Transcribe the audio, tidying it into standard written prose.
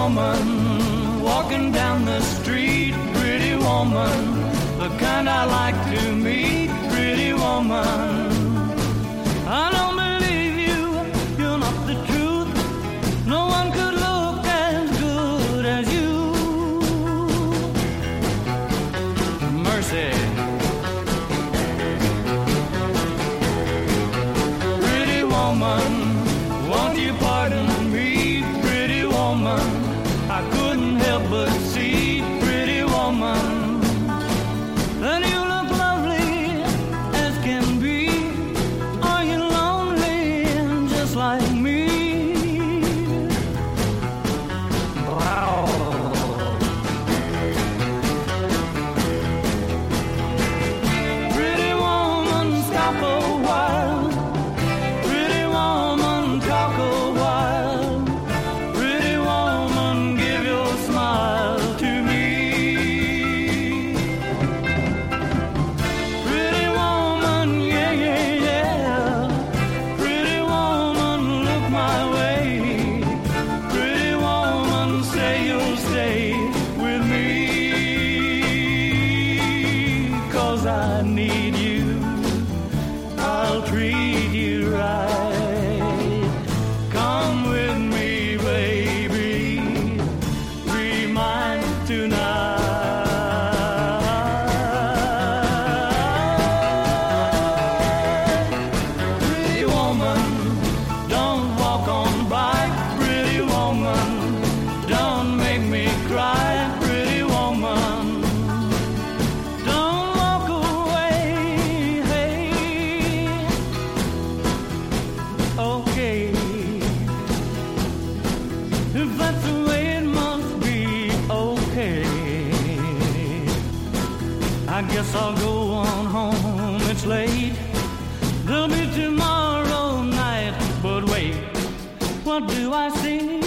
woman walking down the street, pretty woman, the kind I like to meet, pretty woman. I don't believe you, you're not the truth. No one could look as good as you. Mercy. Pretty woman, won't you pardon me, pretty woman? I couldn't help but see, pretty woman, that you look lovely as can be. Are you lonely just like me? Wow. Pretty woman, stop a while. Pretty woman, talk a while. Pretty woman, give your smile to me. Pretty woman, yeah, yeah, yeah. Pretty woman, look my way. Pretty woman, say you'll stay with me. 'Cause I need you, I'll treat you right. Come with me, baby, be mine tonight. Pretty woman, don't walk on by. Pretty woman, don't make me cry. Pretty woman, don't walk away. Hey, okay, if that's the way it must be, okay. I guess I'll go on home, it's late. There'll be tomorrow night, but wait, what do I see?